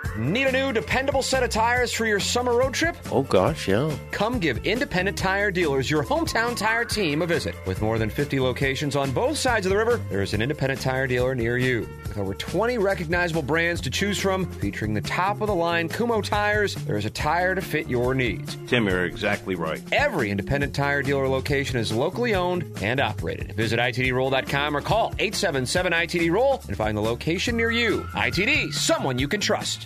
Need a new, dependable set of tires for your summer road trip? Oh, gosh, yeah. Come give independent tire dealers your hometown tire team a visit. With more than 50 locations on both sides of the river, there is an independent tire dealer near you. With over 20 recognizable brands to choose from, featuring the top-of-the-line Kumho tires, there is a tire to fit your needs. Tim, you're exactly right. Every independent tire dealer location is locally owned and operated. Visit ITDRoll.com or call 877-ITD-ROLL and find the location near you. ITD, someone you can trust.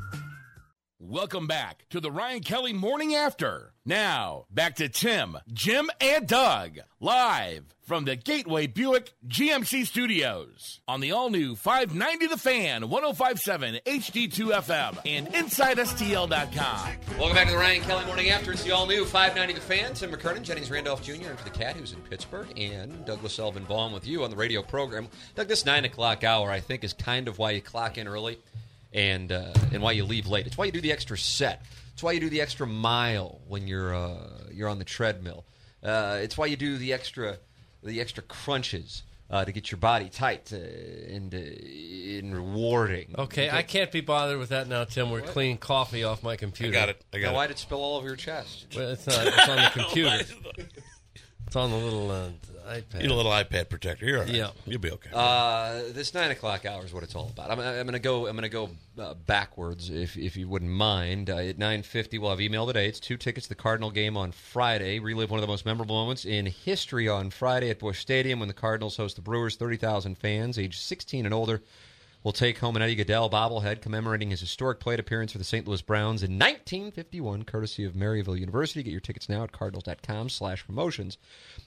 Welcome back to the Ryan Kelly Morning After. Now, back to Tim, Jim, and Doug, live from the Gateway Buick GMC Studios on the all-new 590 The Fan, 105.7 HD2 FM, and InsideSTL.com. Welcome back to the Ryan Kelly Morning After. It's the all-new 590 The Fan. Tim McKernan, Jennings Randolph Jr., and for the Cat, who's in Pittsburgh, and Douglas Elvin Baum with you on the radio program. Doug, this 9 o'clock hour, I think, is kind of why you clock in early. And why you leave late. It's why you do the extra set. It's why you do the extra mile when you're on the treadmill. It's why you do the extra crunches to get your body tight and rewarding. Okay, I can't be bothered with that now, Tim. We're cleaning coffee off my computer. I got it. Now, why did it spill all over your chest? Well, it's not. It's on the computer. It's on the little iPad. You need a little iPad protector. You're all right. Yeah, you'll be okay. This 9 o'clock hour is what it's all about. I'm gonna go backwards if you wouldn't mind. At 9:50, we'll have email today. It's 2 tickets to the Cardinal game on Friday. Relive one of the most memorable moments in history on Friday at Busch Stadium when the Cardinals host the Brewers. 30,000 fans, age 16 and older, will take home an Eddie Gaedel bobblehead commemorating his historic plate appearance for the St. Louis Browns in 1951, courtesy of Maryville University. Get your tickets now at cardinals.com/promotions.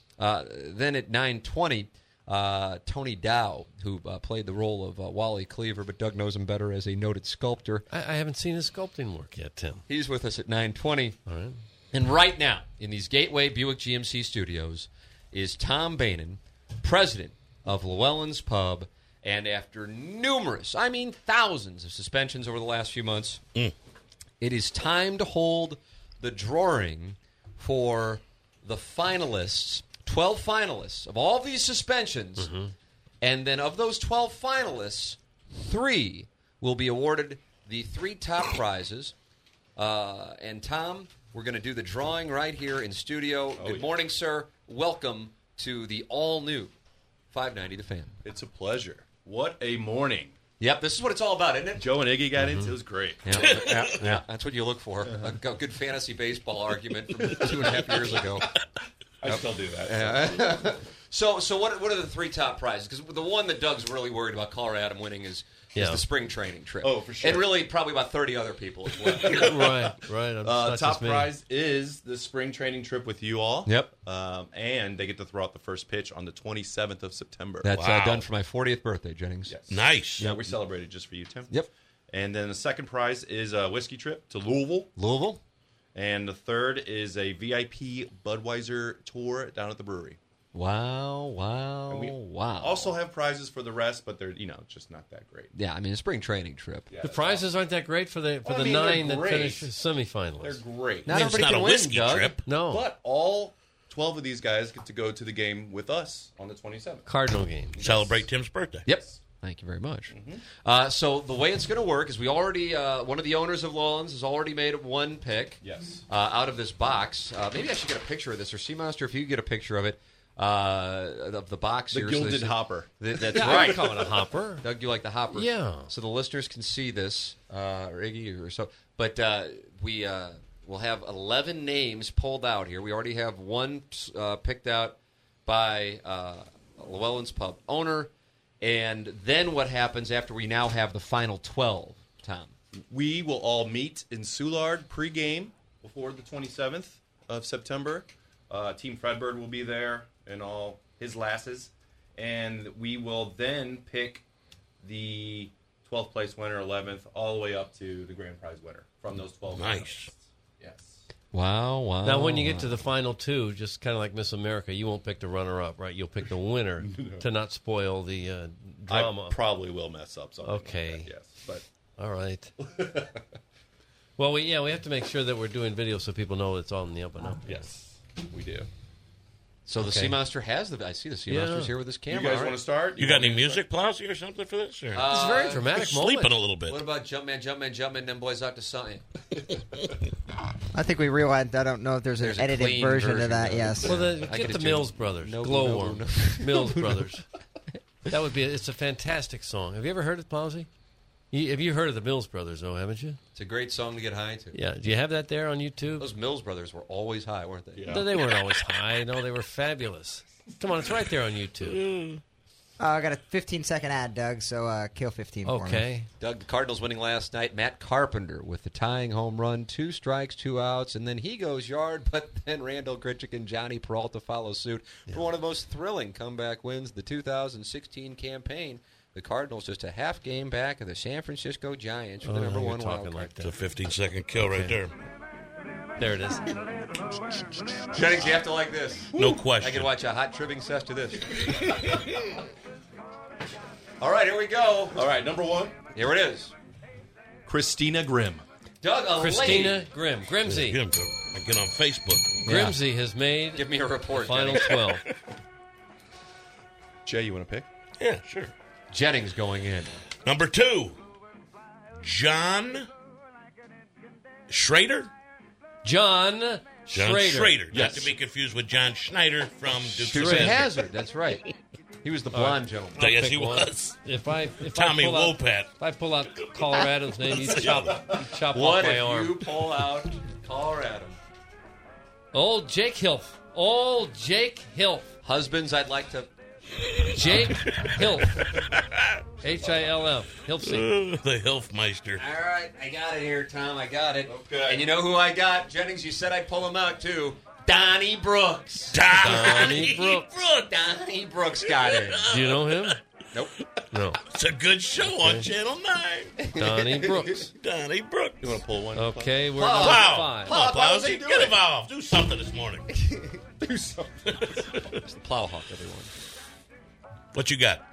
Then at 9:20, Tony Dow, who played the role of Wally Cleaver, but Doug knows him better as a noted sculptor. I haven't seen his sculpting work yet, Tim. He's with us at 9:20. All right. And right now, in these Gateway Buick GMC studios, is Tom Bainan, president of Llewellyn's Pub. And after numerous, thousands of suspensions over the last few months, it is time to hold the drawing for the finalists, 12 finalists of all these suspensions. Mm-hmm. And then of those 12 finalists, 3 will be awarded the 3 top prizes. And Tom, we're going to do the drawing right here in studio. Good morning, sir. Welcome to the all-new 590 The Fan. It's a pleasure. What a morning. Yep, this is what it's all about, isn't it? Joe and Iggy got into it. It was great. Yeah. That's what you look for. A good fantasy baseball argument from 2.5 years ago. I still do that. So what are the 3 top prizes? Because the one that Doug's really worried about Colorado winning is the spring training trip. Oh, for sure. And really probably about 30 other people as well. right. Top prize is the spring training trip with you all. Yep. And they get to throw out the first pitch on the 27th of September. That's done for my 40th birthday, Jennings. Yes. Nice. Yeah, we celebrated just for you, Tim. Yep. And then the second prize is a whiskey trip to Louisville. And the third is a VIP Budweiser tour down at the brewery. Wow. Also have prizes for the rest, but they're, just not that great. Yeah, a spring training trip. Yeah, the prizes aren't that great for the 9 that finish semifinalists. They're great. It's not a whiskey trip. No. But all 12 of these guys get to go to the game with us on the 27th. Cardinal game. Celebrate Tim's birthday. Yep. Thank you very much. Mm-hmm. So the way it's going to work is we already, one of the owners of Llewellyn's has already made one pick out of this box. Maybe I should get a picture of this, or Sea Monster, if you get a picture of it. Of the box the here. Gilded hopper. That's right. I call it a hopper. Doug, you like the hopper? Yeah. So the listeners can see this, or Iggy or so. But we will have 11 names pulled out here. We already have one picked out by Llewellyn's Pub owner. And then what happens after we now have the final 12, Tom? We will all meet in Soulard pregame before the 27th of September. Team Fredbird will be there and all his lasses. And we will then pick the 12th place winner, 11th, all the way up to the grand prize winner from those 12. Nice. Yes. Wow. Now, when you get to the final 2, just kind of like Miss America, you won't pick the runner-up, right? You'll pick the winner to not spoil the drama. I probably will mess up something. Okay. Like that, yes. But all right. Well, we have to make sure that we're doing video so people know it's on the up and up. Yes, we do. So the Sea Monster has the. I see the Sea Monster's here with his camera. You guys All want to start? You got any music, Plowsy, or something for this? Or? It's a very dramatic moment. Sleeping a little bit. What about Jumpman, them boys out to something? I think we realized. I don't know if there's an a edited clean version of that. of it. Yes. Well, I get could the do- Mills Brothers. No, Glowworm. no. Mills Brothers. That would be. It's a fantastic song. Have you ever heard it, Plowsy? Have you heard of the Mills Brothers, though, haven't you? It's a great song to get high to. Yeah. Do you have that there on YouTube? Those Mills Brothers were always high, weren't they? Yeah. No, they weren't always high. No, they were fabulous. Come on, it's right there on YouTube. I got a 15-second ad, Doug. So kill 15 for me. Okay. Doug, the Cardinals winning last night. Matt Carpenter with the tying home run, 2 strikes, 2 outs, and then he goes yard, but then Randall Grichuk and Johnny Peralta follow suit for one of the most thrilling comeback wins of the 2016 campaign. The Cardinals just a half game back of the San Francisco Giants for the number you're 1 wild talking card. like It's a that. 15-second kill right there. There it is. Jennings, you have to like this. No I question. can watch a hot tripping set to this. All right, here we go. All right, number 1, Here it is. Christina Grimm. Doug, a Christina lady. Grimm. Grimsey. Get him to get on Facebook. Grimsey has made Give me a report, final Jennings. 12. Jay, you want to pick? Yeah, sure. Jennings going in. Number 2, John Schrader. John Schrader. Not to be confused with John Schneider from Dukes of Dukes of Hazzard. Hazzard, that's right. He was the blonde gentleman. Yes, Pick he one. was. If I Tommy pull out, Wopat. if I pull out Colorado's name, you chop off What my if arm. you pull out Colorado? Old Jake Hilf. Old Jake Hilf. Husbands, I'd like to. Jake Hilf. H-I-L-F. Hilfsey. The Hilfmeister. All right, I got it here, Tom. I got it. Okay. And you know who I got? Jennings, you said I'd pull him out, too. Donnie Brooks. Donnie Brooks. Donnie Brooks got it. Do you know him? Nope. No. It's a good show on Channel 9. Donnie Brooks. Donnie Brooks. You want to pull one? Okay, we're Wow. number Wow. 5. Come on, How was he Plowsy. doing Get it? involved. Do something this morning. Do something. It's the Plowhawk, everyone. What you got?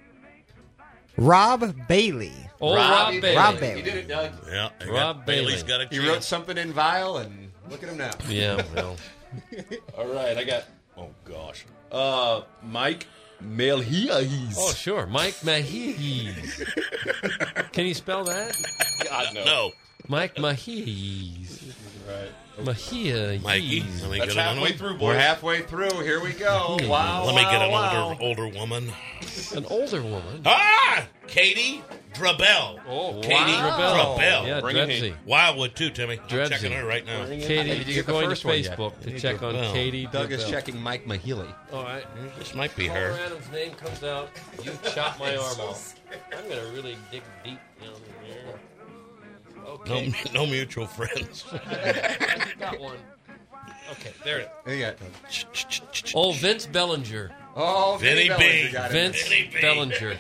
Rob Bailey. Oh, Rob Bailey. Rob Bailey. He did it, Doug. Yeah, I Rob got Bailey's Bailey. got a He chance. wrote something in vial, and look at him now. Yeah, well. All right, I got. Oh gosh. Mike Melhias. Oh, sure. Mike Mahies. Can you spell that? God no. No, Mike Mahies. Right. Mahia. Mikey. Let me That's get another halfway one. through, We're boys. halfway through. Here we go. Wow. Let me get an wow. older woman. An older woman. Ah, Katie Drabell. Oh, Katie wow. Drabell. Yeah, Bring it Drebsey. Wildwood too, Timmy. I'm Drebsey. checking her right now. Katie, Did you you're get the going to first one yet? Facebook to check on Well, Katie. Doug is Drabell. checking Mike Mahili. All right. This might be Paul her. Adams' name comes out. You chop my arm off. I'm going to really dig deep down in there. Okay. No mutual friends. I got one. Okay, there it is. Who you got? Oh, Vince Bellinger. Oh, Vinny Bellinger B. got it. Vince Vinny B. Bellinger.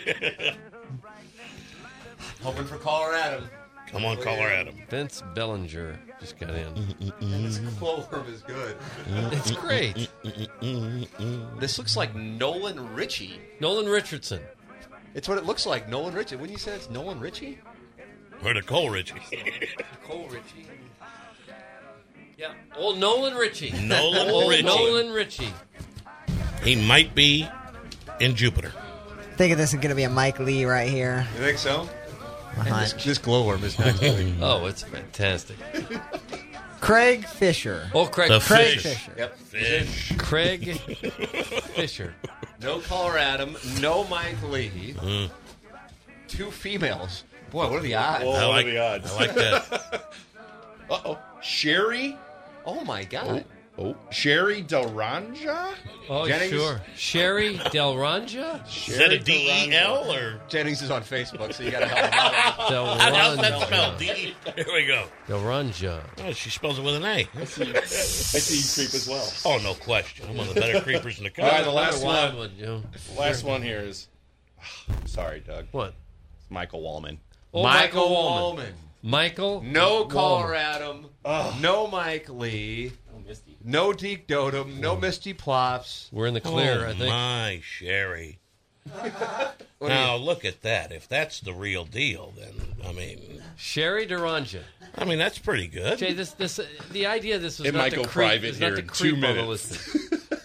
Hoping for Colorado. Come on, Colorado. Vince Bellinger just got in. This Clover is good. It's great. This looks like Nolan Richie. Nolan Richardson. It's what it looks like. Nolan Richie. Wouldn't you say it's Nolan Richie? Where the Cole Richie? Cole Richie. Yeah. Old Nolan Richie. Nolan Old Richie. Nolan Richie. He might be in Jupiter. Thinking this is going to be a Mike Lee right here. You think so? Behind. This glowworm is not good. Oh, it's fantastic. Craig Fisher. Oh, Craig. The Craig fish. Fisher. Yep. Fish. Craig Fisher. No Colorado. No Mike Lee. 2 females. Boy, what are the odds? Whoa, I what like, are the odds? I like that. Uh-oh. Sherry? Oh, my God. Oh. Sherry Delranja? Oh, Jennings? sure. Sherry Delranja? Is that a D-E-L or? Jennings is on Facebook, so you got to help him out. How's that Delranja. spelled? D-E? Here we go. Delranja. Oh, she spells it with an A. I see you creep as well. Oh, no question. I'm one of the better creepers in the All right, country. the last Another wild one. one, you know. Last one here is. Sorry, Doug. What? It's Michael Wallman. Oh, Michael Wallman. Wallman. Michael. No Wallman. Colorado. No Mike Lee. No Deke Dotem. No Misty Plops. We're in the clear, Oh, I think. my Sherry. Now, look at that. If that's the real deal, then, Sherry Delranja. that's pretty good. Jay, the idea this was It not might to go creep, private is not here to in creep 2 on the minutes. listeners. Well,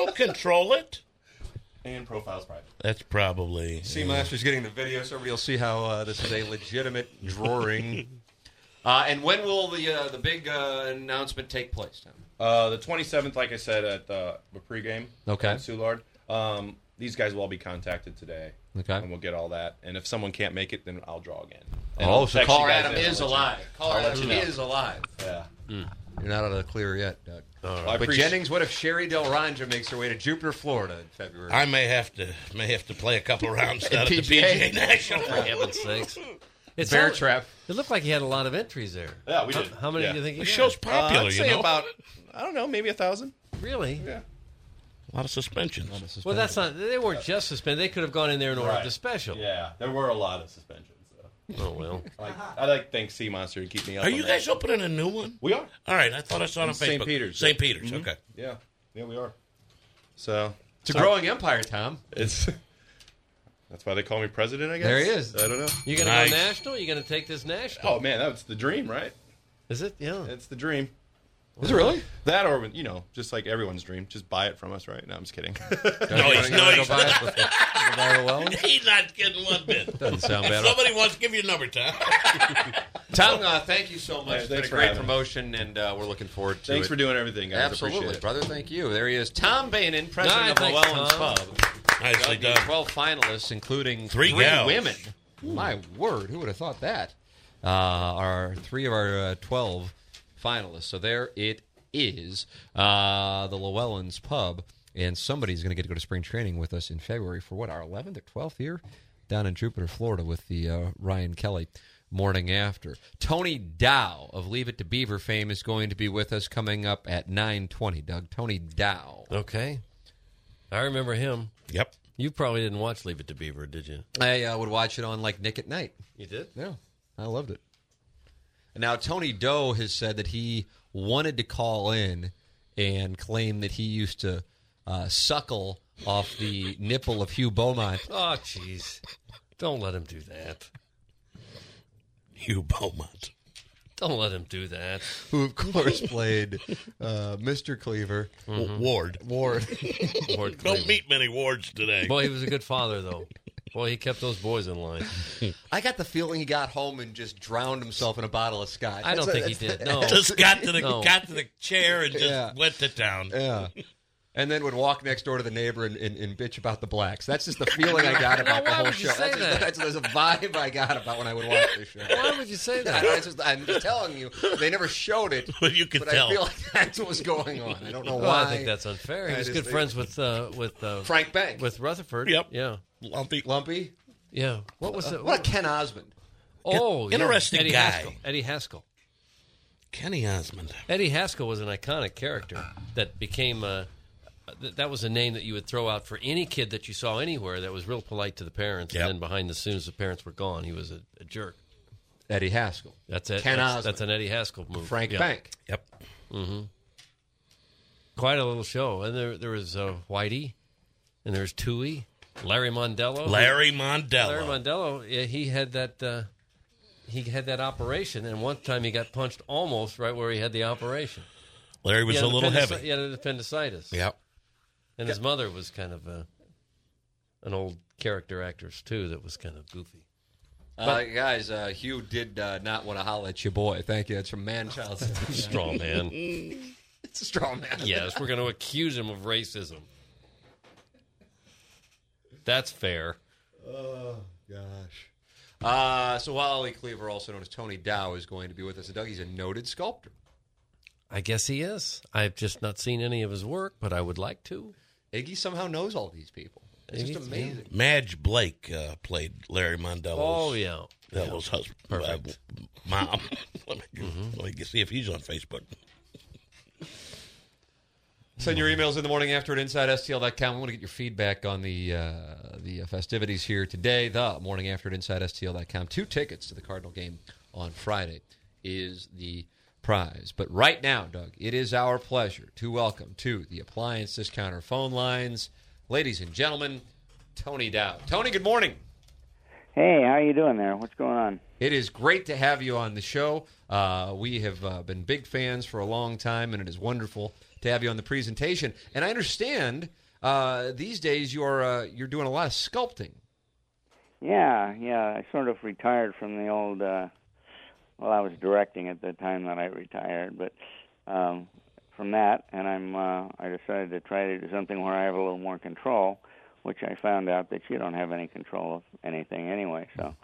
don't control it. And profile's private. That's probably... Seamaster's getting the video, so everybody will see how this is a legitimate drawing. And when will the big announcement take place, Tom? The 27th, like I said, at the pregame. Okay. In Soulard. These guys will all be contacted today. Okay. And we'll get all that. And if someone can't make it, then I'll draw again. And Oh, I'll so text you Caller guys Adam in. is alive. Caller Adam is alive. Yeah. You're not out of the clear yet, Doug. Well, I But appreciate- Jennings, what if Sherry Del Ranja makes her way to Jupiter, Florida in February? I may have to play a couple rounds down at the PGA. PGA National. For heaven's sakes. It's Bear all- trap. It looked like he had a lot of entries there. Yeah, we did. How many Yeah. do you think he The got? show's popular, I'd you say know. about, I don't know, maybe 1,000. Really? Yeah. A lot of suspensions. Well, that's not. They weren't just suspended. They could have gone in there and ordered Right. the special. Yeah, there were a lot of suspensions. So. Oh well. I like thank Sea Monster to keep me up. Are on you that. guys opening a new one? We are. All right, I thought I saw it on In Facebook. St. Peter's. St. Peter's, Mhm. okay. Yeah, we are. So It's a growing empire, Tom. it's that's why they call me president. I guess There he is. I don't know. You gonna Nice. go national? You gonna take this national? Oh man, that's the dream, right? Is it? Yeah. It's the dream. Is it really? That or just like everyone's dream, just buy it from us, right? No, I'm just kidding. No, he's Go buy it? Go buy it well? He's not getting one bit. Doesn't sound If bad. somebody wants to give you a number, Tom. Tom, thank you so much. Yeah, It's been a thanks for great having me. promotion, and we're looking forward to Thanks it. for doing everything, guys. Absolutely, Appreciate it. brother. Thank you. There he is, Tom Bainan, president of Thanks, Llewellyn's Tom. Pub. Nicely Doug, done. 12 finalists, including Three three gals. women. My word, who would have thought that? Are three of our 12 finalists. So there it is, the Llewellyn's Pub. And somebody's going to get to go to spring training with us in February for what, our 11th or 12th year? Down in Jupiter, Florida with the Ryan Kelly morning after. Tony Dow of Leave It to Beaver fame is going to be with us coming up at 9:20, Doug. Tony Dow. Okay. I remember him. Yep. You probably didn't watch Leave It to Beaver, did you? I would watch it on like Nick at Night. You did? Yeah, I loved it. Now, Tony Doe has said that he wanted to call in and claim that he used to suckle off the nipple of Hugh Beaumont. Oh, jeez. Don't let him do that. Hugh Beaumont. Don't let him do that. Who, of course, played Mr. Cleaver. Ward. Ward. Ward Don't Cleaver. meet many wards today. Boy, he was a good father, though. Boy, he kept those boys in line. I got the feeling he got home and just drowned himself in a bottle of scotch. I don't think he did. No. Just got to the No. chair and just Yeah. went to town. Yeah. And then would walk next door to the neighbor and bitch about the blacks. That's just the feeling I got about the why whole would you show. say that? That's a vibe I got about when I would watch this show. Why would you say I that? know, I'm just telling you, they never showed it. But you could but tell. I feel like that's what was going on. I don't know Well, why. I think that's unfair. He I was just good think- friends with Frank Bank. with Rutherford. Yep. Yeah. Lumpy. Lumpy. Yeah. What was it? What a Ken Osmond. Oh, yeah. Interesting Eddie guy. Haskell. Eddie Haskell. Kenny Osmond. Eddie Haskell was an iconic character that became that was a name that you would throw out for any kid that you saw anywhere that was real polite to the parents, Yep. and then behind the scenes, the parents were gone. He was a jerk. Eddie Haskell. That's it. Ken Osmond. That's an Eddie Haskell move. Frank Yeah. Bank. Yep. Quite a little show, and there was Whitey, and there's Tooey, Larry Mondello. Larry Mondello. Larry Mondello. Yeah, he had that. He had that operation, and one time he got punched almost right where he had the operation. Larry was He a had little appendici- heavy. He had an appendicitis. Yep. And his mother was kind of an old character actress, too, that was kind of goofy. Guys, Hugh did not want to holler at your boy. Thank you. That's from Man-Child. Straw man. It's a straw man. Yes, we're going to accuse him of racism. That's fair. Oh, gosh. So Wally Cleaver, also known as Tony Dow, is going to be with us. Doug, he's a noted sculptor. I guess he is. I've just not seen any of his work, but I would like to. Iggy somehow knows all these people. It's just Iggy's- amazing. Madge Blake played Larry Mondello's Oh, yeah. Devil's husband. Perfect. Mom. let me see if he's on Facebook. Send your emails in the morning after at InsideSTL.com. We want to get your feedback on the festivities here today. The morning after at InsideSTL.com. 2 tickets to the Cardinal game on Friday is the prize. But right now, Doug, it is our pleasure to welcome to the Appliance Discounter phone lines, ladies and gentlemen, Tony Dow. Tony, good morning. Hey, how you doing there? What's going on? It is great to have you on the show. We have been big fans for a long time, and it is wonderful to have you on the presentation. And I understand these days you're doing a lot of sculpting. Yeah. I sort of retired from the old. I was directing at the time that I retired, but from that, and I decided to try to do something where I have a little more control, which I found out that you don't have any control of anything anyway. So,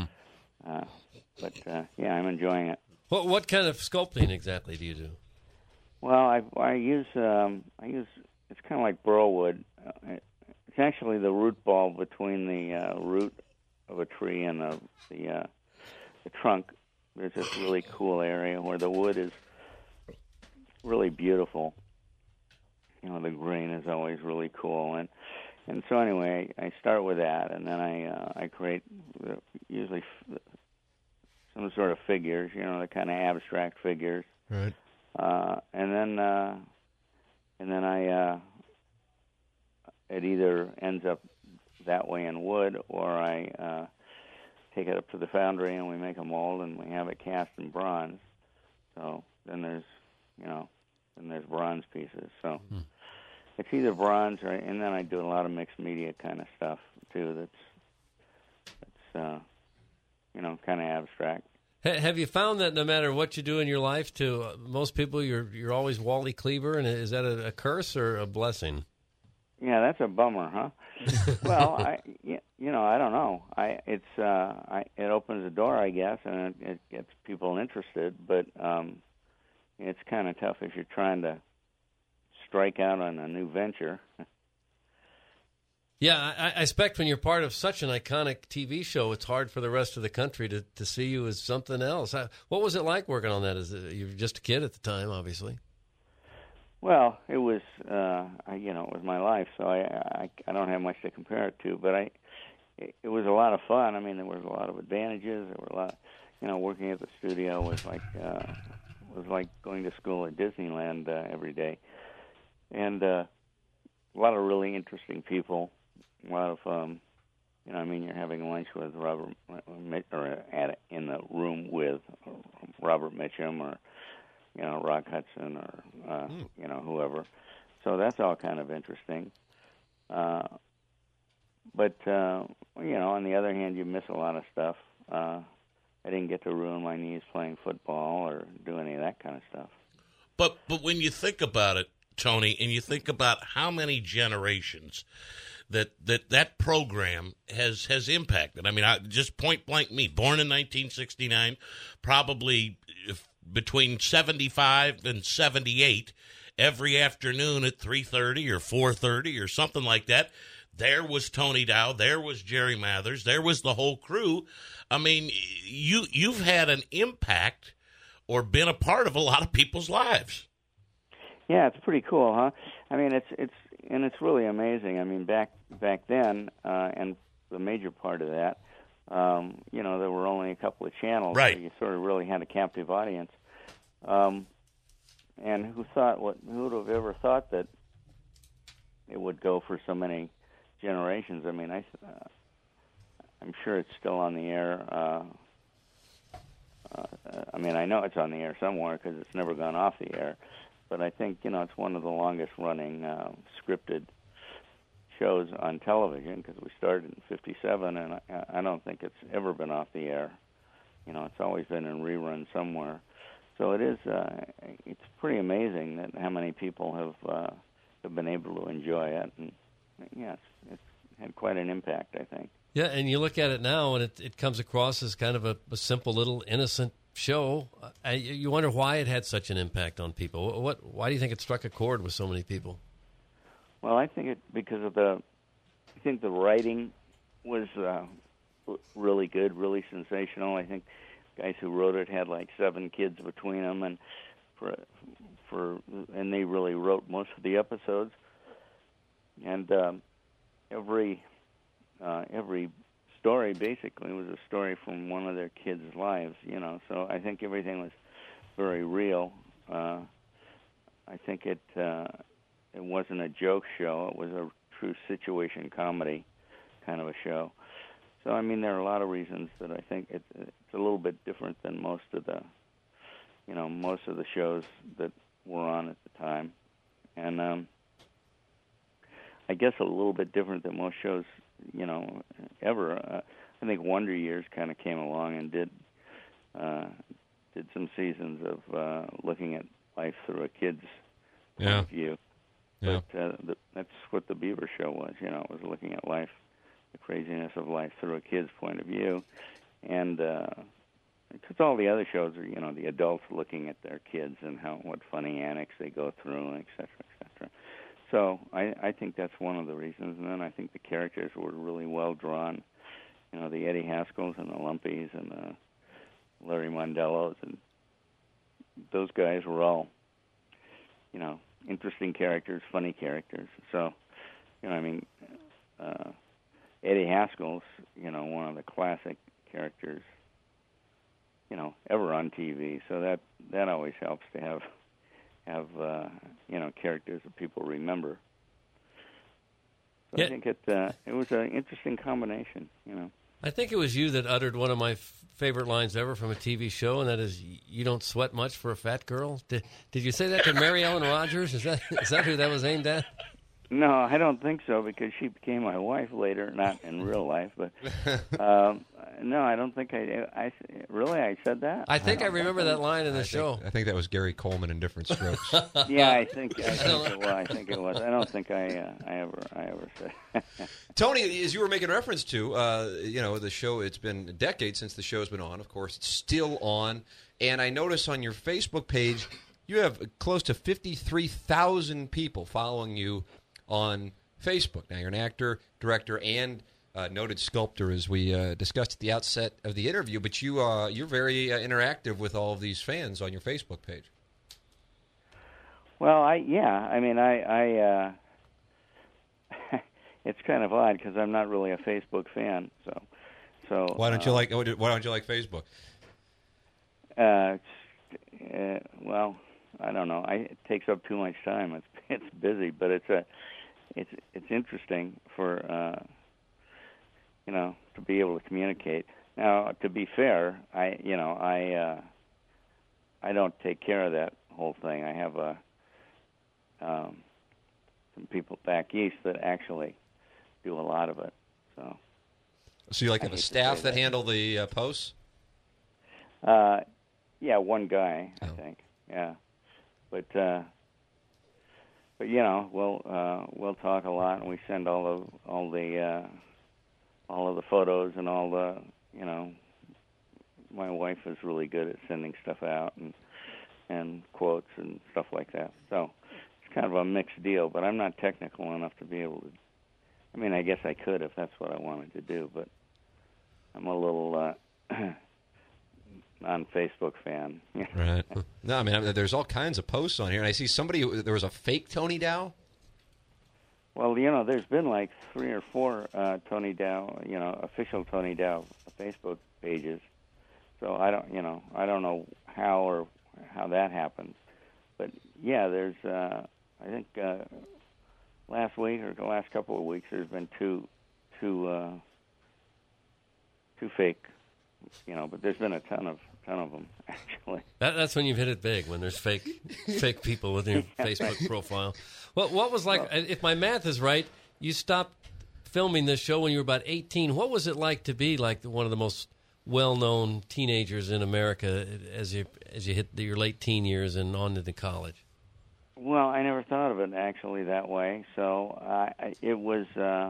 I'm enjoying it. What kind of sculpting exactly do you do? Well, I use it's kind of like burl wood. It's actually the root ball between the root of a tree and the trunk. There's this really cool area where the wood is really beautiful. The grain is always really cool, and so anyway, I start with that, and then I create usually some sort of figures, the kind of abstract figures, right? And then I it either ends up that way in wood, or I take it up to the foundry and we make a mold and we have it cast in bronze. So then there's bronze pieces. So it's either bronze or, and then I do a lot of mixed media kind of stuff too. That's kind of abstract. Have you found that no matter what you do in your life, to most people, you're always Wally Cleaver, and is that a curse or a blessing? Yeah, that's a bummer, huh? Well, I don't know. It opens the door, I guess, and it gets people interested. But it's kind of tough if you're trying to strike out on a new venture. Yeah, I expect when you're part of such an iconic TV show, it's hard for the rest of the country to see you as something else. What was it like working on that? You were just a kid at the time, obviously. Well, it was, it was my life, so I don't have much to compare it to. But it was a lot of fun. I mean, there was a lot of advantages. There were a lot, working at the studio was like going to school at Disneyland every day, and a lot of really interesting people. A lot of, you're having lunch with Robert, or in the room with Robert Mitchum, or Rock Hudson, or whoever. So that's all kind of interesting. But on the other hand, you miss a lot of stuff. I didn't get to ruin my knees playing football or do any of that kind of stuff. But when you think about it, Tony, and you think about how many generations that program has impacted. I mean, just point blank me, born in 1969, probably between 75 and 78, every afternoon at 3:30 or 4:30 or something like that, there was Tony Dow, there was Jerry Mathers, there was the whole crew. I mean, you've had an impact or been a part of a lot of people's lives. Yeah, it's pretty cool, huh? I mean, it's really amazing. I mean, back then, and the major part of that, there were only a couple of channels, right? So you sort of really had a captive audience. And who would have ever thought that it would go for so many generations? I mean, I'm sure it's still on the air. I know it's on the air somewhere because it's never gone off the air. But I think, it's one of the longest-running scripted shows on television because we started in '57, and I don't think it's ever been off the air. It's always been in rerun somewhere. So it is. It's pretty amazing that how many people have been able to enjoy it, and it's had quite an impact, I think. Yeah, and you look at it now, and it comes across as kind of a simple little innocent show. You wonder why it had such an impact on people. Why do you think it struck a chord with so many people? Well, I think because I think the writing was really good, really sensational. I think guys who wrote it had like 7 kids between them, and and they really wrote most of the episodes. And every story basically was a story from one of their kids' lives, So I think everything was very real. I think it wasn't a joke show; it was a true situation comedy kind of a show. So I mean, there are a lot of reasons that I think it's a little bit different than most of the shows that were on at the time. And I guess a little bit different than most shows, ever. I think Wonder Years kind of came along and did some seasons of looking at life through a kid's point of view. Yeah. But that's what the Bieber show was. It was looking at life, the craziness of life through a kid's point of view. And because all the other shows are, the adults looking at their kids and what funny antics they go through, et cetera, et cetera. So I think that's one of the reasons. And then I think the characters were really well drawn. The Eddie Haskells and the Lumpies and the Larry Mondellos, and those guys were all, interesting characters, funny characters. So, Eddie Haskell's, one of the classic characters, ever on TV. So that always helps to have characters that people remember. So Yeah. I think it was an interesting combination, I think it was you that uttered one of my favorite lines ever from a TV show, and that is, "You don't sweat much for a fat girl." Did you say that to Mary Ellen Rogers? Is that who that was aimed at? No, I don't think so, because she became my wife later, not in real life, but no, I don't think I said that. I think I remember that line in the show. I think that was Gary Coleman in Different Strokes. Yeah, I think it was. I don't think I ever said. Tony, as you were making reference to, the show, it's been decades since the show's been on. Of course, it's still on. And I notice on your Facebook page, you have close to 53,000 people following you on Facebook. Now, you're an actor, director, and noted sculptor, as we discussed at the outset of the interview. But you're very interactive with all of these fans on your Facebook page. Well, I it's kind of odd because I'm not really a Facebook fan. So why don't you like Facebook? Well, I don't know. It takes up too much time. It's busy, but it's interesting for to be able to communicate. Now, to be fair, I don't take care of that whole thing. I have some people back east that actually do a lot of it. So you have a staff that handle the posts? Yeah, one guy, I think. Yeah, but we'll talk a lot, and we send all of the photos and all the My wife is really good at sending stuff out and quotes and stuff like that. So it's kind of a mixed deal, but I'm not technical enough to be able to. I mean, I guess I could if that's what I wanted to do, but I'm a little non-Facebook fan. Right. No, I mean, there's all kinds of posts on here, and I see there was a fake Tony Dow. Well, there's been like 3 or 4 Tony Dow, official Tony Dow Facebook pages. So I don't know how that happened, but yeah, there's I think last week or the last couple of weeks there's been two fake, but there's been a ton of them actually. That's when you've hit it big, when there's fake people with your Facebook profile. Well, what was like? If my math is right, you stopped filming this show when you were about 18. What was it like to be like one of the most well-known teenagers in America as you hit your late teen years and on into college? Well, I never thought of it actually that way. So it was.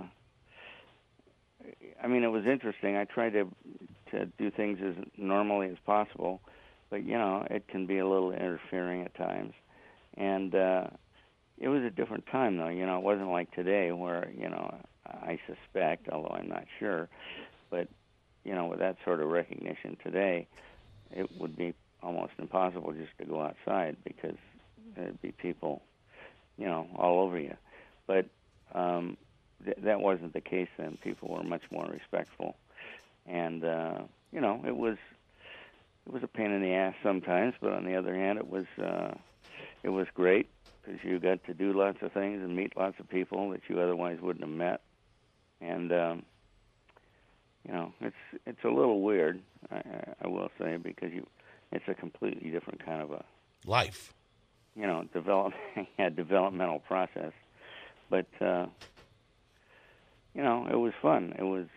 It was interesting. I tried to do things as normally as possible, but it can be a little interfering at times. And it was a different time, though. It wasn't like today, where I suspect, although I'm not sure, but with that sort of recognition today, it would be almost impossible just to go outside because there'd be people, all over you. But that wasn't the case then. People were much more respectful, and it was a pain in the ass sometimes. But on the other hand, it was great because you got to do lots of things and meet lots of people that you otherwise wouldn't have met, and it's a little weird, I will say, because it's a completely different kind of a life. developmental process. But it was fun. It was.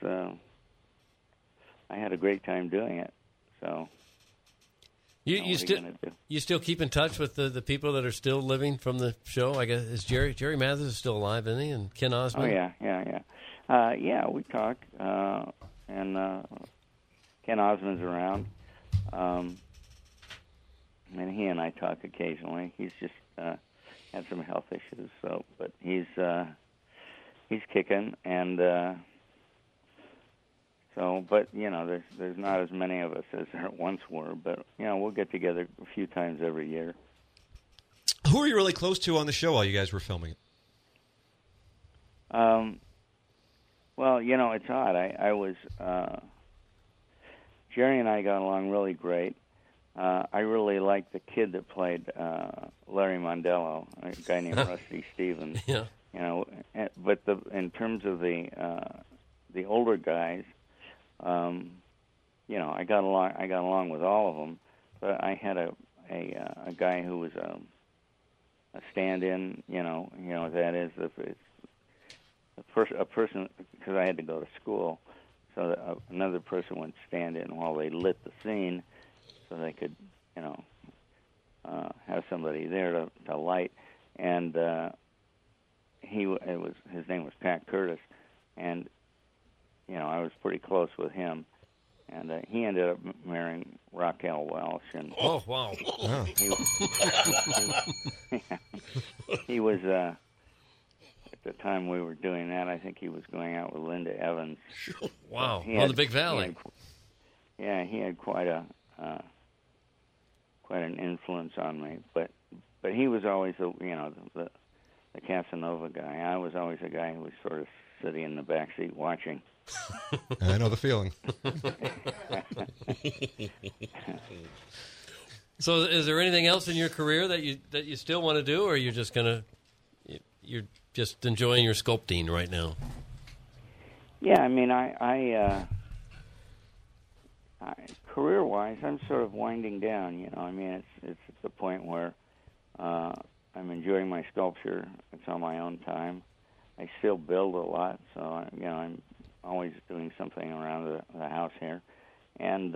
I had a great time doing it. So. You still keep in touch with the people that are still living from the show? I guess is Jerry Mathers is still alive, isn't he? And Ken Osmond. Oh yeah. We talk, and Ken Osmond's around, and he and I talk occasionally. He's just had some health issues, but he's kicking, and but there's not as many of us as there once were. But we'll get together a few times every year. Who are you really close to on the show while you guys were filming it? Well, it's odd. I was Jerry and I got along really great. I really liked the kid that played Larry Mondello, a guy named Rusty Stevens. Yeah. But in terms of the older guys, I got along with all of them. But I had a guy who was a stand-in. That is a person, because I had to go to school, so that another person would stand in while they lit the scene, so they could, have somebody there to light. And his name was Pat Curtis, and I was pretty close with him. And he ended up marrying Raquel Welch. And oh, wow. He was, at the time we were doing that, I think he was going out with Linda Evans. Wow. On the Big Valley. He had quite an influence on me. But he was always the Casanova guy. I was always a guy who was sort of sitting in the back seat watching. I know the feeling. So, is there anything else in your career that you still want to do, or you're just you're just enjoying your sculpting right now? Yeah, I mean, I career-wise, I'm sort of winding down. I mean, it's at the point where I'm enjoying my sculpture. It's on my own time. I still build a lot, so I'm always doing something around the house here, and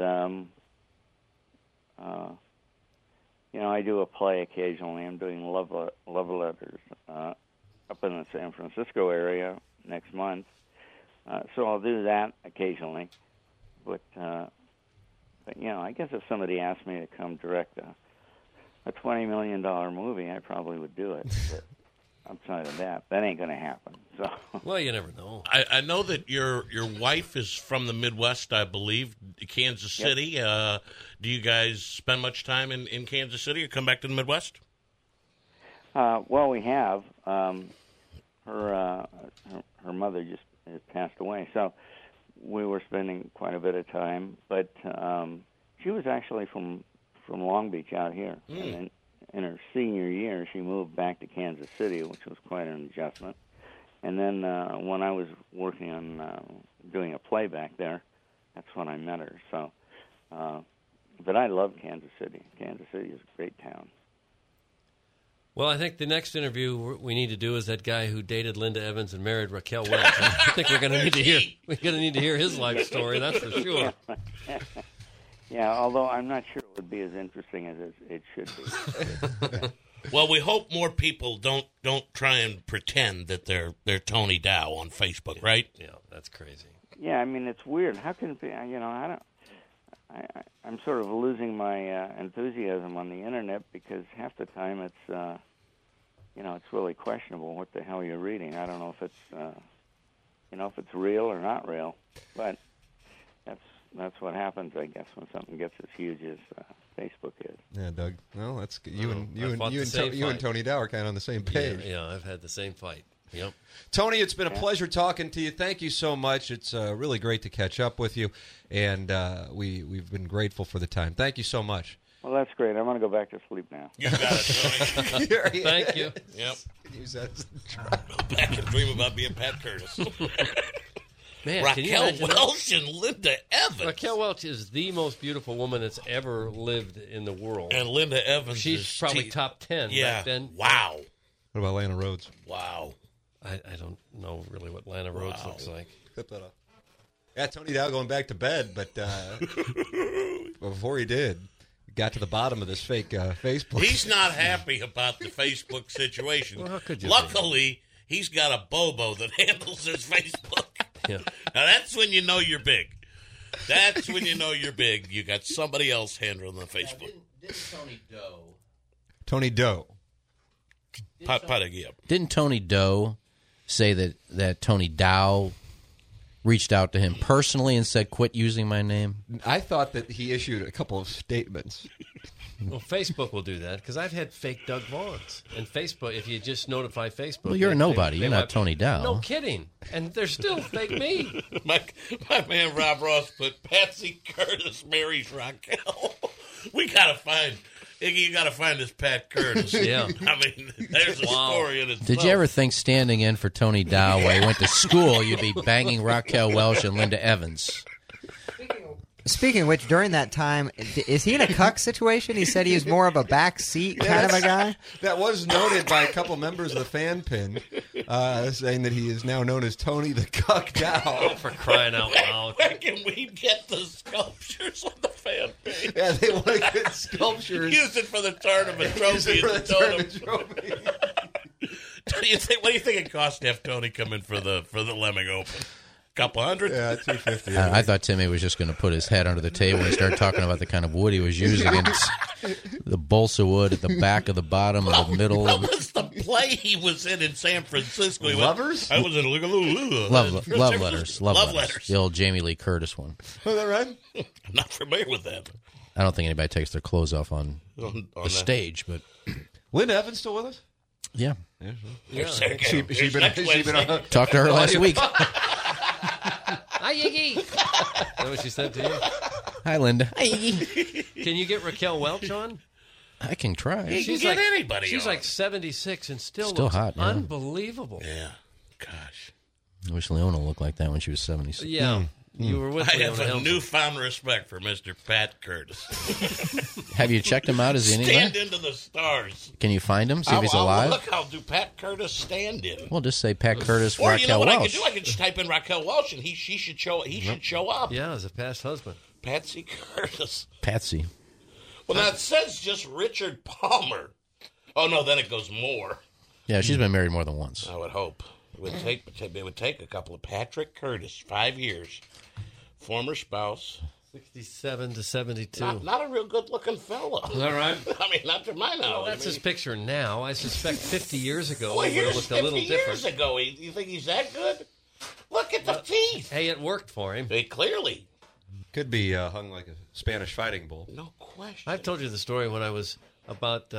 I do a play occasionally. I'm doing love letters up in the San Francisco area next month, so I'll do that occasionally. But I guess if somebody asked me to come direct a $20 million movie, I probably would do it. But outside of that ain't going to happen. So. Well, you never know. I know that your wife is from the Midwest, I believe, Kansas City. Yep. Do you guys spend much time in Kansas City or come back to the Midwest? Well, we have. Her mother just has passed away, so we were spending quite a bit of time. But she was actually from Long Beach out here. And then in her senior year, she moved back to Kansas City, which was quite an adjustment. And then when I was working on doing a play back there, that's when I met her. So, but I love Kansas City. Kansas City is a great town. Well, I think the next interview we need to do is that guy who dated Linda Evans and married Raquel Welch. I think we're going to need to hear his life story. That's for sure. Yeah, although I'm not sure it would be as interesting as it should be. Well, we hope more people don't try and pretend that they're Tony Dow on Facebook, right? Yeah, that's crazy. Yeah, I mean, it's weird. How can it be? I'm sort of losing my enthusiasm on the internet because half the time it's it's really questionable what the hell you're reading. I don't know if it's if it's real or not real, but that's what happens, I guess, when something gets as huge as Facebook is. Yeah, Doug. Well, that's you and Tony Dow are kind of on the same page. Yeah, I've had the same fight. Yep. Tony, it's been a pleasure talking to you. Thank you so much. It's really great to catch up with you, and we've been grateful for the time. Thank you so much. Well, that's great. I'm going to go back to sleep now. You got it, Tony. Thank you. Yep. Use that as a Go back and dream about being Pat Curtis. Man, can you Raquel imagine that? Welch and Linda Evans. Raquel Welch is the most beautiful woman that's ever lived in the world. And Linda Evans She's is probably top 10 Yeah. back then. Wow. What about Lana Rhodes? Wow. I don't know really what Lana Rhodes looks like. Clip that up. Yeah, Tony Dow going back to bed, but before he did, he got to the bottom of this fake Facebook. He's not happy about the Facebook situation. Well, how could you be? Luckily, he's got a Bobo that handles his Facebook. Yeah. Now, that's when you know you're big. That's when you know you're big. You got somebody else handling the Facebook. Didn't Tony Doe? Tony Doe. Didn't Tony Doe say that Tony Dow reached out to him personally and said, "Quit using my name"? I thought that he issued a couple of statements. Well, Facebook will do that because I've had fake Doug Vaughns. And Facebook, if you just notify Facebook. Well, you're a nobody. You're not might- Tony Dow. No kidding. And they're still fake me. My man Rob Ross put Patsy Curtis marries Raquel. We got to find... Iggy, you got to find this Pat Curtis. Yeah. I mean, there's a story in itself. Did you ever think standing in for Tony Dow while he went to school, you'd be banging Raquel Welch and Linda Evans? Speaking of which, during that time, is he in a cuck situation? He said he was more of a back seat kind of a guy. That was noted by a couple members of the fan pin, saying that he is now known as Tony the Cuck Dow. For crying out loud. Where can we get the sculptures on the fan page? Yeah, they want to get sculptures. Use it for the tournament Use trophy. it for and the the totem. tournament trophy. What do you think it cost to have Tony come in for the Lemming Open? Couple hundred? Yeah, $250. I thought Timmy was just going to put his head under the table and start talking about the kind of wood he was using. And the balsa wood at the back of the bottom of the middle. What was the play he was in San Francisco? Lovers? I was in Love letters. Love letters. The old Jamie Lee Curtis one. Was that right? I'm not familiar with that. I don't think anybody takes their clothes off on On the that. stage, but Linda Evans still with us? yeah. Here's She next been Wednesday. on. Talked to her last week. Hi, Iggy. Is that what she said to you? Hi, Linda. Can you get Raquel Welch on? I can try. You can get anybody She's on. like 76 and still Still looks hot, yeah. unbelievable. Yeah. Gosh. I wish Leona looked like that when she was 76. Yeah. You were with I Leona have a Helmsley. newfound respect for Mr. Pat Curtis. Have you checked him out? Is he Stand anywhere? into the stars. Can you find him? See if he's I'll alive? look, I'll do Pat Curtis stand in. Well, just say Pat Curtis, Or you know Raquel what I Welch. could do? I could just type in Raquel Welch and he should show up. Yeah, as a past husband. Patsy Curtis. Patsy. Well, now it says just Richard Palmer. Oh no, then it goes more. Yeah, she's been married more than once. I would hope it would take a couple of Patrick Curtis, 5 years, former spouse, 67 to 72. not a real good looking fella. All right. I mean, not to my knowledge. Well, that's I mean, his picture now. I suspect 50 years ago well, it would have here's looked 50 a little years different. ago. You think he's that good? Look at the teeth. Hey, it worked for him. They clearly, Could be hung like a Spanish fighting bull. no question. I've told you the story when I was about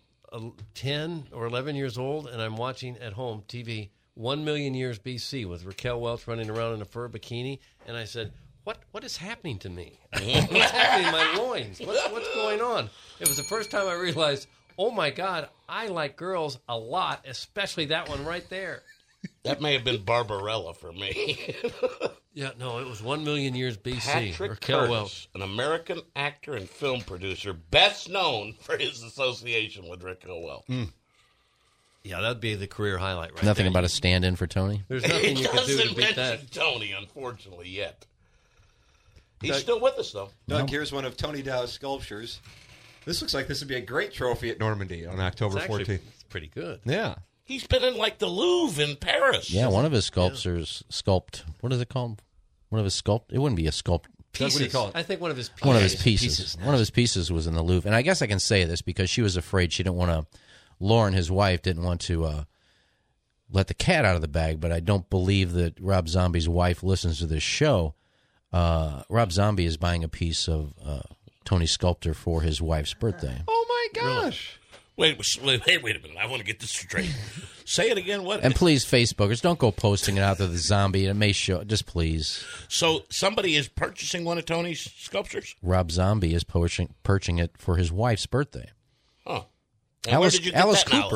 10 or 11 years old, and I'm watching at home TV 1 million years BC with Raquel Welch running around in a fur bikini, and I said, What is happening to me? What's happening in my loins? What's going on? It was the first time I realized, oh my God, I like girls a lot, especially that one right there. That may have been Barbarella for me. Yeah, no, it was 1 million years BC. Patrick Raquel Curtis, Welch. an American actor and film producer, best known for his association with Raquel Welch. Yeah, that'd be the career highlight right Nothing there. about a stand-in for Tony? There's nothing He you can do to doesn't beat mention that. Tony, unfortunately, yet. He's still with us, though. Doug, here's one of Tony Dow's sculptures. This looks like this would be a great trophy at Normandy on October It's actually 14th. it's pretty good. Yeah. He's been in, like, the Louvre in Paris. Yeah, one of his sculptures sculpt. What is it called? One of his sculpt. It wouldn't be a sculpt. Pieces. What do you call it? I think one of his pieces. One of his pieces. One of his pieces was in the Louvre, and I guess I can say this because she was afraid she didn't want to. Lauren, his wife, didn't want to let the cat out of the bag. But I don't believe that Rob Zombie's wife listens to this show. Rob Zombie is buying a piece of Tony's sculptor for his wife's birthday. Oh, my gosh. Wait a minute. I want to get this straight. Say it again. What? And please, Facebookers, don't go posting it out to the zombie. It may show. Just please. So somebody is purchasing one of Tony's sculptures? Rob Zombie is purchasing it for his wife's birthday. Huh. And where did you get Alice that Cooper. knowledge?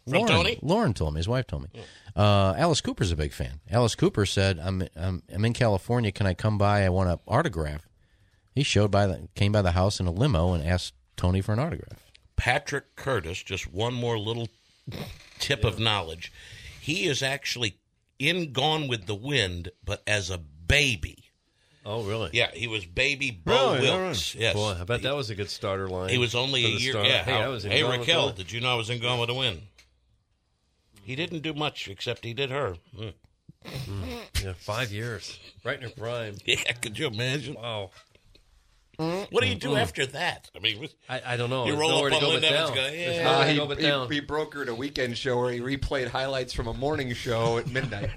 Tony? Lauren told me. His wife told me. Alice Cooper's a big fan. Alice Cooper said, "I'm in California. Can I come by? I want an autograph." He came by the house in a limo and asked Tony for an autograph. Patrick Curtis, just one more little tip of knowledge. He is actually in Gone with the Wind, but as a baby. Oh, really? Yeah, he was baby Bo Wilkes. Yes. Boy, I bet that was a good starter line. He was only a year. Start. Yeah. Hey, I was in hey Gone with the Raquel, Wind. did you know I was in Gone with the Wind? He didn't do much except he did her. Yeah, 5 years. Right in her prime. Yeah, could you imagine? Wow. What do you do after that? I mean, I don't know. you There's roll nowhere up to on go Linda but Evans down. and go, There's yeah. nowhere to go but down. He brokered a weekend show where he replayed highlights from a morning show at midnight.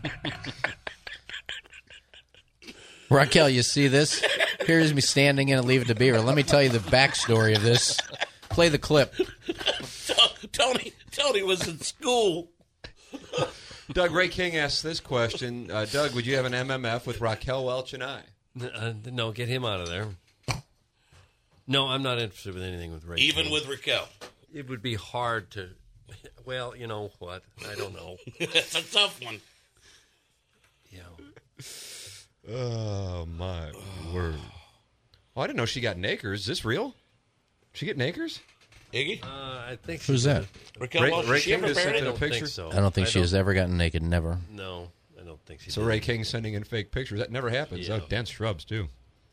Raquel, you see this? Here's me standing in and Leave It to Beaver. Let me tell you the backstory of this. Play the clip. Tony was in school. Doug, Ray King asked this question. Doug, would you have an MMF with Raquel Welch and I? No, get him out of there. No, I'm not interested with anything with Ray. Even King. with Raquel. It would be hard to. Well, you know what? I don't know. It's a tough one. Yeah. Oh, my word. Oh, I didn't know she got Nakers. Is this real? She get Nakers? Iggy? I think. Who's that? Raquel Welch, Ray is she King ever just sent married? in a Think picture. so. I don't think she has ever gotten naked. Never. No, I don't think she. So did. Ray King sending in fake pictures. That never happens. Yeah. Oh, dense shrubs, too.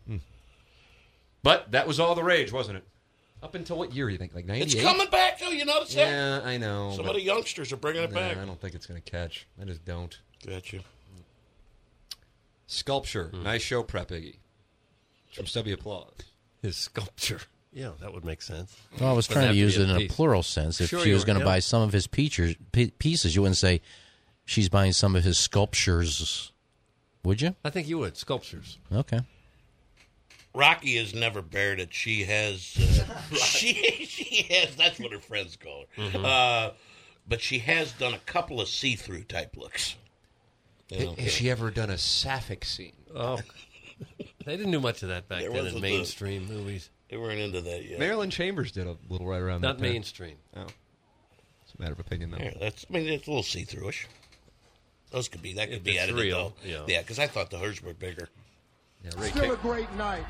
But that was all the rage, wasn't it? Up until what year, you think? Like 98? It's coming back, though. You notice that? Yeah, I know. Some of the youngsters are bringing it back. I don't think it's going to catch. I just don't. Got you. Sculpture. Nice show prep, Iggy. From Stubby Applause. His sculpture. Yeah, that would make sense. Well, I was Doesn't trying have to to use be it a in a piece. plural sense. If Sure she you was were, going to yeah. buy some of his pieces, you wouldn't say she's buying some of his sculptures, would you? I think you would. Sculptures. Okay. Rocky has never bared it. She has. She has. That's what her friends call her. But she has done a couple of see-through type looks. You know? Has she ever done a sapphic scene? Oh. They didn't do much of that back There then wasn't in mainstream movies. They weren't into that yet. Marilyn Chambers did a little right around Not that time. mainstream. Oh. It's a matter of opinion, though. Yeah, it's a little see-through-ish. Those could be. That could If be it's edited real, though. yeah. Because I thought the hers were bigger. Yeah, Ray Still King. a great night.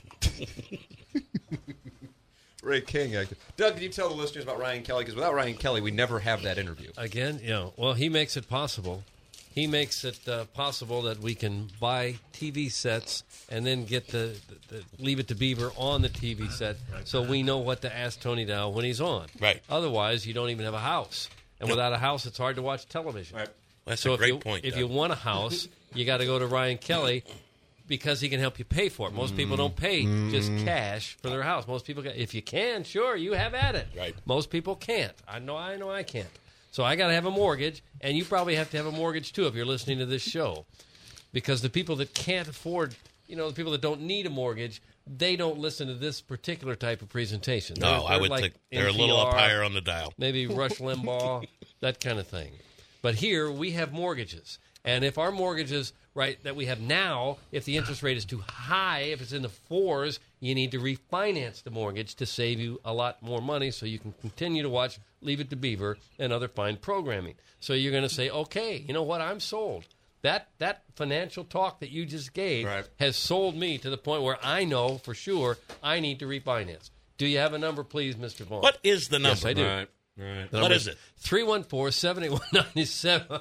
Ray King acted. Doug, can you tell the listeners about Ryan Kelly? Because without Ryan Kelly, we never have that interview. Again, yeah. Well, he makes it possible. He makes it possible that we can buy TV sets and then get the Leave It to Beaver on the TV set so we know what to ask Tony Dow when he's on. Right. Otherwise, you don't even have a house. And without a house, it's hard to watch television. Right. That's So a if great you, point. If Doug. you want a house, you got to go to Ryan Kelly because he can help you pay for it. Most people don't pay just cash for their house. Most people, if you can, sure, you have at it. Right. Most people can't. I know I can't. So I got to have a mortgage, and you probably have to have a mortgage too if you're listening to this show, because the people that can't afford, the people that don't need a mortgage, they don't listen to this particular type of presentation. No, I would like think they're a little up NPR, higher on the dial. maybe Rush Limbaugh, that kind of thing. But here we have mortgages. And if our mortgages, right, that we have now, if the interest rate is too high, if it's in the 4s, you need to refinance the mortgage to save you a lot more money so you can continue to watch Leave It to Beaver and other fine programming. So you're going to say, okay, you know what, I'm sold. That financial talk that you just gave Right. has sold me to the point where I know for sure I need to refinance. Do you have a number, please, Mr. Vaughn? What is the number? Yes, I do. Right. Right. The What number is it? 314-781-97.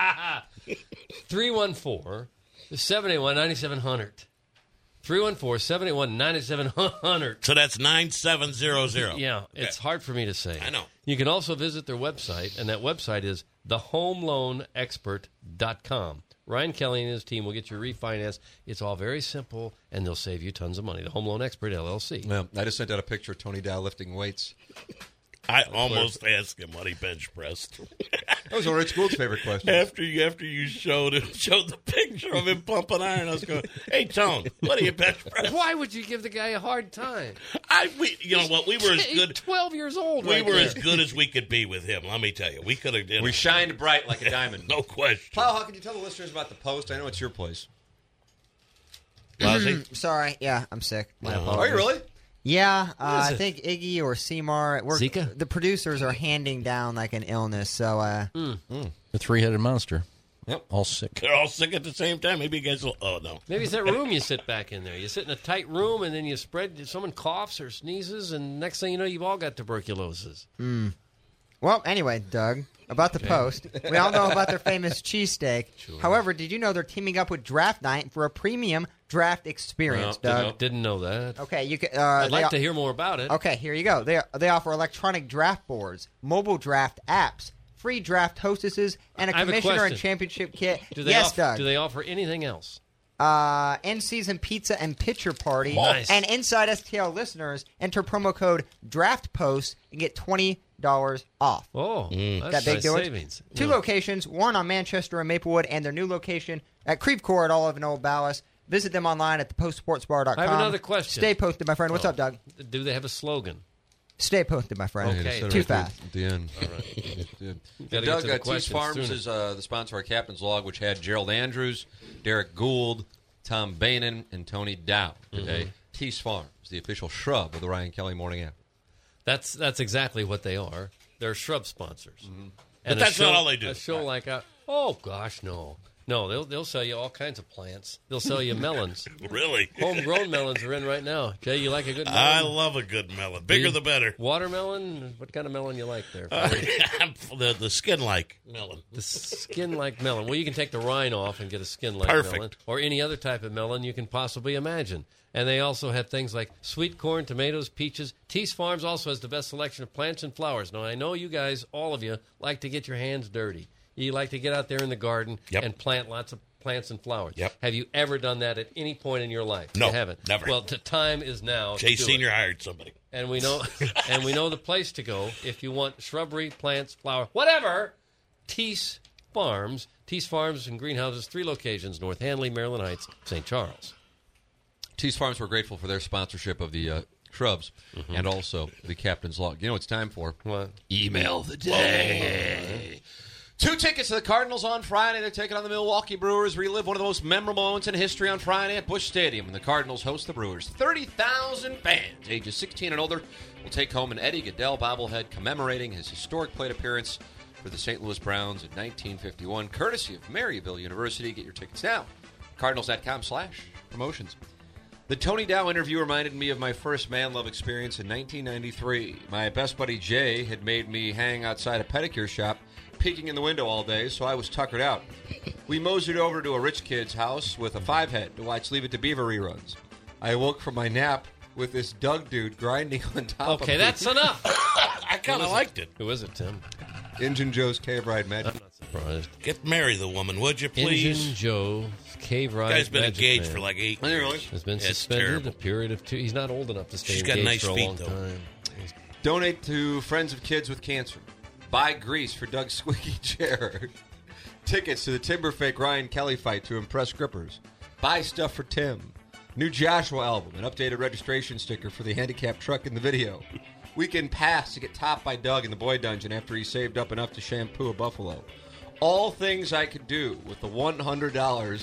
314-781-9700. 314-781-9700. So that's 9700. Yeah, it's hard for me to say. I know. You can also visit their website, and that website is thehomeloanexpert.com. Ryan Kelly and his team will get you refinanced. It's all very simple, and they'll save you tons of money. The Home Loan Expert, LLC. Well, I just sent out a picture of Tony Dow lifting weights. I almost asked him what he bench pressed. That was Rich Gould's favorite question. After you showed the picture of him pumping iron, I was going, "Hey, Tone, what do you bench press?" Why would you give the guy a hard time? You know what? We were as He's good. 12 years old We right were there. as good as we could be with him. Let me tell you, we could have. We shined bright like a diamond. No question. Paul, how can you tell the listeners about the Post? I know it's your place. Lousy. Sorry, yeah, I'm sick. My Are apologies. you really? Yeah, is I it? think Iggy or Seymour. Zika? The producers are handing down like an illness. So The three-headed monster. Yep. All sick. They're all sick at the same time. Maybe you guys will. Oh, no. Maybe it's that room you sit back in there. You sit in a tight room, and then you spread. Someone coughs or sneezes, and next thing you know, you've all got tuberculosis. well, anyway, Doug, about the Post. We all know about their famous cheesesteak. However, did you know they're teaming up with Draft Night for a premium draft experience, Doug? Didn't know that. Okay, you can. I'd like to hear more about it. Okay, here you go. They offer electronic draft boards, mobile draft apps, free draft hostesses, and a I have a commissioner and question. championship kit. Do they Yes, Doug. Do they offer anything else? In-season pizza and pitcher party. Nice. And Inside STL listeners enter promo code DraftPost and get $20 off. Oh, that's That big nice difference. savings. Two locations, one on Manchester and Maplewood, and their new location at Creve Coeur at Olive and Old Ballas. Visit them online at thepostsportsbar.com. I have another question. Stay posted, my friend. What's up, Doug? Do they have a slogan? Stay posted, my friend. Okay. Too fast. At the end. All right. Doug, get to the Tees questions Farms sooner. is the sponsor of our Captain's Log, which had Gerald Andrews, Derek Gould, Tom Bainan, and Tony Dow today. Tees Farms, the official shrub of the Ryan Kelly Morning After. That's exactly what they are. They're shrub sponsors. But a that's show, not all they do. A show like oh gosh, no. They'll sell you all kinds of plants. They'll sell you melons. Really? Homegrown melons are in right now. Jay, you like a good melon? I love a good melon. Bigger the better. Watermelon? What kind of melon you like there? The skin-like melon. The skin-like melon. Well, you can take the rind off and get a skin-like Perfect. melon. Or any other type of melon you can possibly imagine. And they also have things like sweet corn, tomatoes, peaches. Tees Farms also has the best selection of plants and flowers. Now, I know you guys, all of you, like to get your hands dirty. You like to get out there in the garden and plant lots of plants and flowers. Yep. Have you ever done that at any point in your life? No, You haven't. never. Well, the time is now. Jay to do Sr. it. hired somebody. And we know the place to go if you want shrubbery, plants, flower, whatever. Tees Farms. Tees Farms and Greenhouses, 3 locations, North Hanley, Maryland Heights, St. Charles. Tees Farms, we're grateful for their sponsorship of the shrubs and also the Captain's Log. You know what it's time for? What? Email the day. 2 tickets to the Cardinals on Friday. They're taking on the Milwaukee Brewers. Relive one of the most memorable moments in history on Friday at Busch Stadium when the Cardinals host the Brewers. 30,000 fans, ages 16 and older, will take home an Eddie Goodell bobblehead commemorating his historic plate appearance for the St. Louis Browns in 1951, courtesy of Maryville University. Get your tickets now. Cardinals.com/promotions. The Tony Dow interview reminded me of my first man love experience in 1993. My best buddy Jay had made me hang outside a pedicure shop, peeking in the window all day, so I was tuckered out. We moseyed over to a rich kid's house with a 5-head to watch Leave It to Beaver reruns. I awoke from my nap with this Doug dude grinding on top of me. Okay, that's enough. I kind of liked it. Who is it, Tim? Engine Joe's Cave Ride Magic. I'm not surprised. Get marry the woman, would you, please? Engine Joe, Cave Ride. Guy's been Magic engaged Man. for like 8 Really? years. Has been It's suspended terrible. a period of 2. He's not old enough to stay She's got engaged nice for a feet, long though. time. Donate to Friends of Kids with Cancer. Buy grease for Doug's squeaky chair. Tickets to the Timberfake Ryan Kelly fight to impress grippers. Buy stuff for Tim. New Joshua album, an updated registration sticker for the handicapped truck in the video. Weekend pass to get topped by Doug in the boy dungeon after he saved up enough to shampoo a buffalo. All things I could do with the $100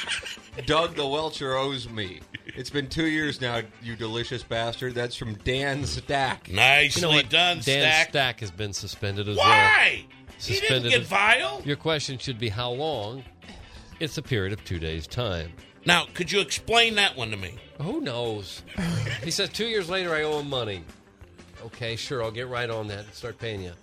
Doug the Welcher owes me. It's been 2 years now, you delicious bastard. That's from Dan Stack. Nicely You know what? done, Dan Stack. Stack has been suspended as well. Why? He Suspended didn't get as- vile. Your question should be how long? It's a period of 2 days' time. Now, could you explain that one to me? Who knows? He says 2 years later I owe him money. Okay, sure, I'll get right on that and start paying you.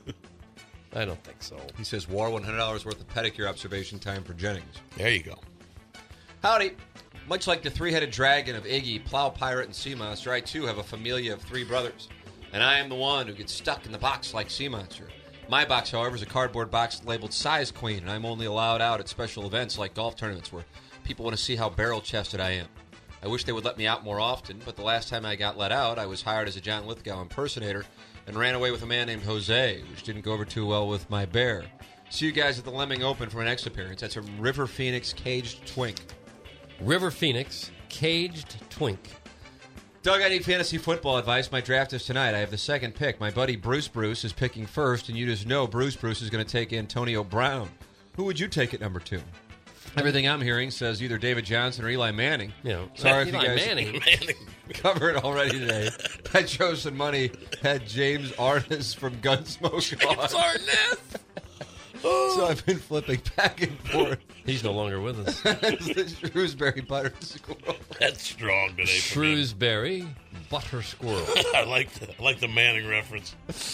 I don't think so. He says, war $100 worth of pedicure observation time for Jennings. There you go. Howdy. Much like the 3-headed dragon of Iggy, Plow Pirate, and Sea Monster, I too have a familia of 3 brothers. And I am the one who gets stuck in the box like Sea Monster. My box, however, is a cardboard box labeled Size Queen, and I'm only allowed out at special events like golf tournaments where people want to see how barrel-chested I am. I wish they would let me out more often, but the last time I got let out, I was hired as a John Lithgow impersonator and ran away with a man named Jose, which didn't go over too well with my bear. See you guys at the Lemming Open for my next appearance. That's from River Phoenix Caged Twink. River Phoenix, Caged Twink. Doug, I need fantasy football advice. My draft is tonight. I have the second pick. My buddy Bruce is picking first, and you just know Bruce is going to take Antonio Brown. Who would you take at number 2? Everything I'm hearing says either David Johnson or Eli Manning. Eli Sorry if you guys Manning. covered it already today. Petros and Money had James Arness from Gunsmoke on. So I've been flipping back and forth. He's no longer with us. It's the Shrewsbury Butter Squirrel. That's strong today. For him. Shrewsbury Butter Squirrel. I like the Manning reference.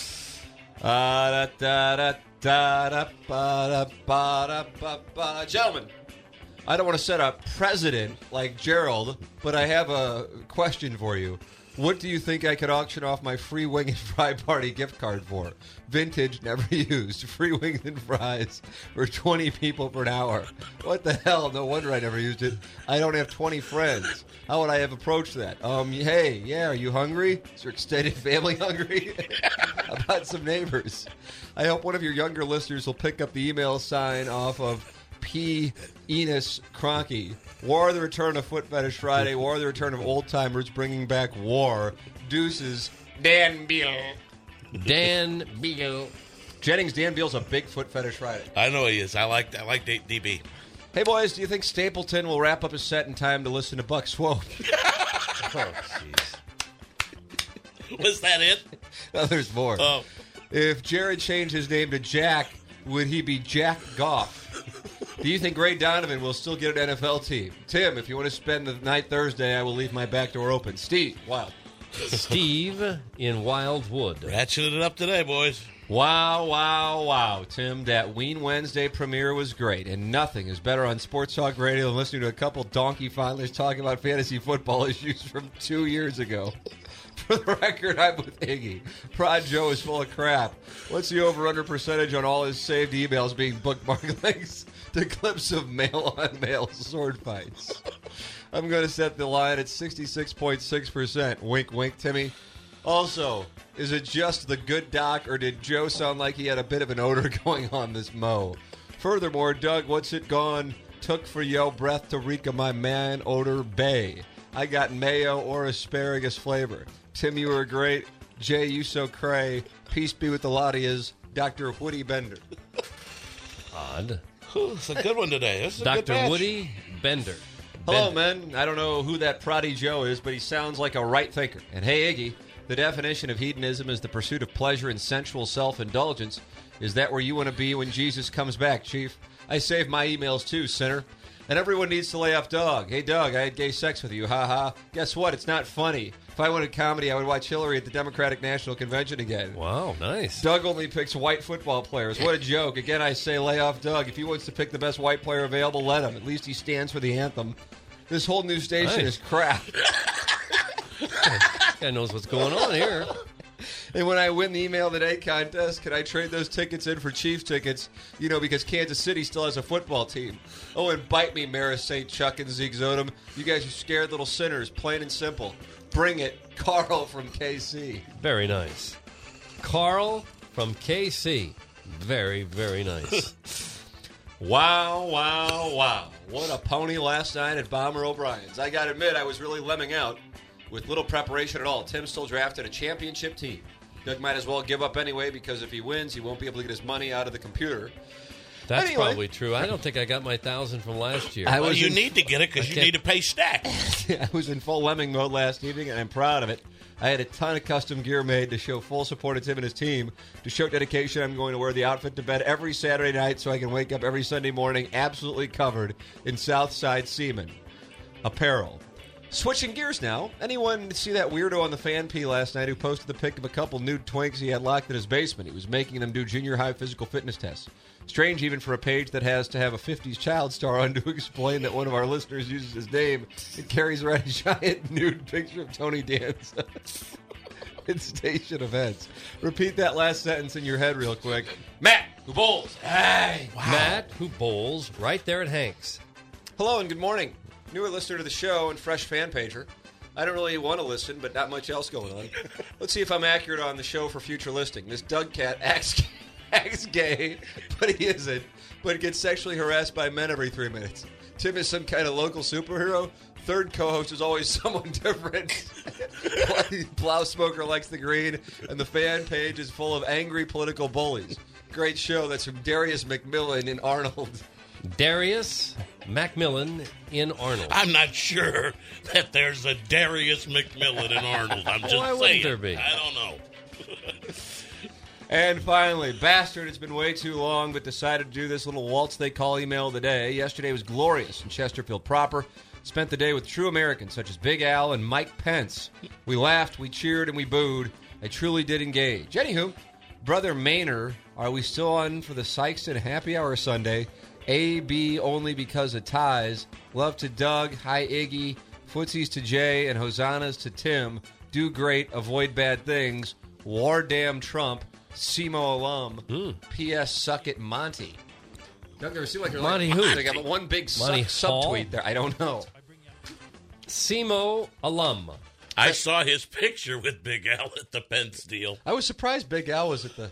Gentlemen, I don't want to set up precedent like Gerald, but I have a question for you. What do you think I could auction off my free wing and fry party gift card for? Vintage, never used. Free wings and fries for 20 people for an hour. What the hell? No wonder I never used it. I don't have 20 friends. How would I have approached that? Hey, yeah, are you hungry? Is your extended family hungry? How about some neighbors? I hope one of your younger listeners will pick up the email sign off of P. Enos Cronky. War, the return of Foot Fetish Friday. War, the return of old timers bringing back war. Deuces. Dan Beal. Dan Beal. Jennings, Dan Beal's a big Foot Fetish Friday. I know he is. I like DB. Hey, boys, do you think Stapleton will wrap up his set in time to listen to Buck Swope? Oh, jeez. Was that it? No, there's more. Oh. If Jared changed his name to Jack, would he be Jack Goff? Do you think Ray Donovan will still get an NFL team? Tim, if you want to spend the night Thursday, I will leave my back door open. Steve, wow. Steve in Wildwood. Ratcheted it up today, boys. Wow. Tim, that Ween Wednesday premiere was great, and nothing is better on Sports Talk Radio than listening to a couple donkey fondlers talking about fantasy football issues from 2 years ago. For the record, I'm with Iggy. Prod Joe is full of crap. What's the over-under percentage on all his saved emails being bookmark links to clips of male-on-male sword fights? I'm going to set the line at 66.6%. Wink, wink, Timmy. Also, is it just the good doc, or did Joe sound like he had a bit of an odor going on this mow? Furthermore, Doug, what's it gone? Took for yo breath to reek of my man odor bay. I got mayo or asparagus flavor. Tim, you were great. Jay, you so cray. Peace be with the lot of yous. Dr. Woody Bender. Odd. It's a good one today. This is a good Dr. batch. Woody Bender. Hello, men. I don't know who that proddy Joe is, but he sounds like a right thinker. And hey, Iggy, the definition of hedonism is the pursuit of pleasure and sensual self-indulgence. Is that where you want to be when Jesus comes back, Chief? I save my emails too, sinner. And everyone needs to lay off Doug. Hey, Doug, I had gay sex with you. Ha ha. Guess what? It's not funny. If I wanted comedy, I would watch Hillary at the Democratic National Convention again. Wow, nice. Doug only picks white football players. What a joke. Again, I say lay off Doug. If he wants to pick the best white player available, let him. At least he stands for the anthem. This whole new station Nice. is crap. Guy knows what's going on here. And when I win the Email Today contest, can I trade those tickets in for Chiefs tickets? You know, because Kansas City still has a football team. Oh, and bite me, Maris St. Chuck and Zeke Zodum. You guys are scared little sinners, plain and simple. Bring it. Carl from KC. Very nice. Carl from KC. Very, very nice. Wow. What a pony last night at Bomber O'Brien's. I got to admit, I was really lemming out with little preparation at all. Tim still drafted a championship team. Doug might as well give up anyway, because if he wins, he won't be able to get his money out of the computer. That's Anyway. probably true. I don't think I got my 1,000 from last year. Well, you need to get it because you need to pay Stack. I was in full lemming mode last evening, and I'm proud of it. I had a ton of custom gear made to show full support of Tim and his team. To show dedication, I'm going to wear the outfit to bed every Saturday night so I can wake up every Sunday morning absolutely covered in Southside Seaman apparel. Switching gears now. Anyone see that weirdo on the Fan P last night who posted the pic of a couple nude twinks he had locked in his basement? He was making them do junior high physical fitness tests. Strange even for a page that has to have a 50s child star on to explain that one of our listeners uses his name and carries around a giant nude picture of Tony Danza at station events. Repeat that last sentence in your head real quick. Matt, who bowls? Hey! Wow. Matt, who bowls right there at Hank's. Hello and good morning. Newer listener to the show and fresh fan pager. I don't really want to listen, but not much else going on. Let's see if I'm accurate on the show for future listing. This Doug Cat acts gay, but he isn't, but gets sexually harassed by men every 3 minutes. Tim is some kind of local superhero. Third co-host is always someone different. Blouse Smoker likes the green, and the fan page is full of angry political bullies. Great show. That's from Darius McMillan in Arnold. Darius Macmillan in Arnold. I'm not sure that there's a Darius McMillan in Arnold. I'm just Why saying. wouldn't there be? I don't know. And finally, bastard, it's been way too long, but decided to do this little waltz they call email of the day. Yesterday was glorious in Chesterfield proper. Spent the day with true Americans such as Big Al and Mike Pence. We laughed, we cheered, and we booed. I truly did engage. Anywho, Brother Maynard, are we still on for the Sykeston Happy Hour Sunday? A, B, only because of ties. Love to Doug. Hi, Iggy. Footsies to Jay and hosannas to Tim. Do great. Avoid bad things. War damn Trump. SEMO alum. P.S. Suck it, Monty. Doug, there seem like you're Monty like, who? They got one big Monty Hall? subtweet there. I don't know. SEMO alum. I saw his picture with Big Al at the Pence deal. I was surprised Big Al was at the.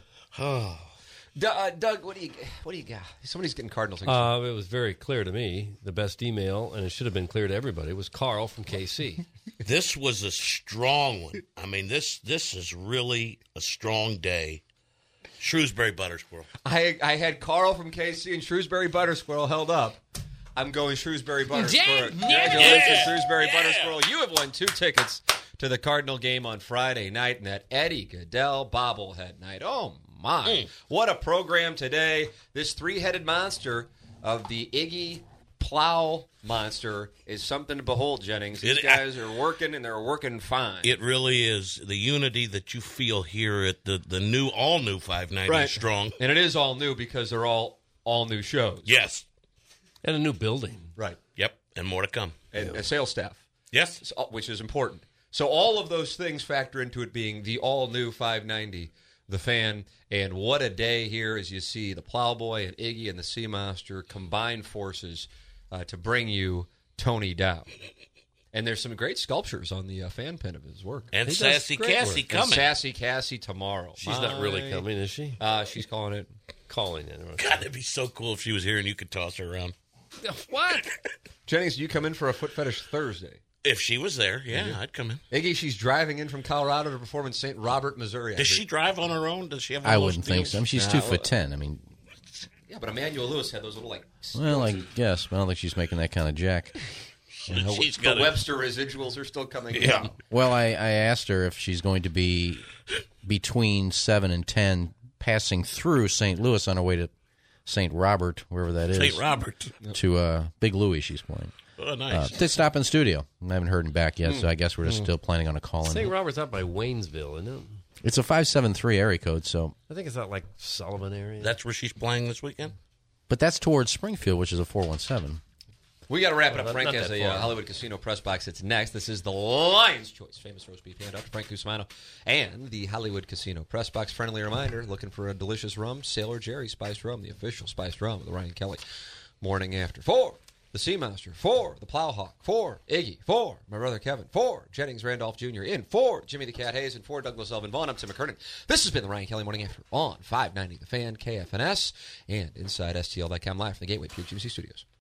Doug, what do you got? Somebody's getting Cardinals. It was very clear to me. The best email, and it should have been clear to everybody, was Carl from KC. This was a strong one. I mean, this is really a strong day. Shrewsbury Butter Squirrel. I had Carl from KC and Shrewsbury Butter Squirrel held up. I'm going Shrewsbury Butter Squirrel. Congratulations, Shrewsbury Butter Squirrel. You have won 2 tickets to the Cardinal game on Friday night and that Eddie Goodell bobblehead night. Oh, my. What a program today. This 3-headed monster of the Iggy Plow monster is something to behold, Jennings. These guys are working, and they're working fine. It really is. The unity that you feel here at the new, all-new 590 Strong. And it is all new because they're all new shows. Yes. And a new building. Right. Yep, and more to come. And a sales staff. Yes. Which is important. So all of those things factor into it being the all-new 590, The Fan. And what a day here as you see the Plowboy and Iggy and the Sea Monster combine forces to bring you Tony Dow. And there's some great sculptures on the fan pin of his work. And Sassy Cassie coming. And Sassy Cassie tomorrow. She's not really coming, is she? She's calling it. Calling it. God, it'd be so cool if she was here and you could toss her around. What? Jennings, do you come in for a Foot Fetish Thursday? If she was there, yeah, I'd come in. Iggy, she's driving in from Colorado to perform in St. Robert, Missouri. Does she drive on her own? Does she have? I wouldn't think so. I mean, she's 2'10". I mean, yeah, but Emmanuel Lewis had those little well, I guess, but I don't think she's making that kind of jack. She's the Webster residuals are still coming. Yeah. Well, I asked her if she's going to be between 7 and 10, passing through St. Louis on her way to St. Robert, wherever that is. St. Robert. To Big Louie, she's playing. Oh, nice. To stop in studio. I haven't heard him back yet, so I guess we're just still planning on a call-in. St. Robert's out by Waynesville, isn't it? It's a 573 area code, so. I think it's out like Sullivan area. That's where she's playing this weekend? But that's towards Springfield, which is a 417. We got to wrap it up. Frank not has that a far. Hollywood Casino press box. It's next. This is the Lion's Choice famous roast beef handout to Frank Cusmano and the Hollywood Casino press box. Friendly reminder, looking for a delicious rum, Sailor Jerry Spiced Rum, the official spiced rum of the Ryan Kelly Morning After. 4, the Sea Monster. 4, the Plowhawk. 4, Iggy. 4, my brother Kevin. 4, Jennings Randolph Jr. In 4, Jimmy the Cat Hayes. And 4, Douglas Elvin Vaughn. I'm Tim McKernan. This has been the Ryan Kelly Morning After on 590 The Fan, KFNS, and inside STL.com live from the Gateway Puke GMC Studios.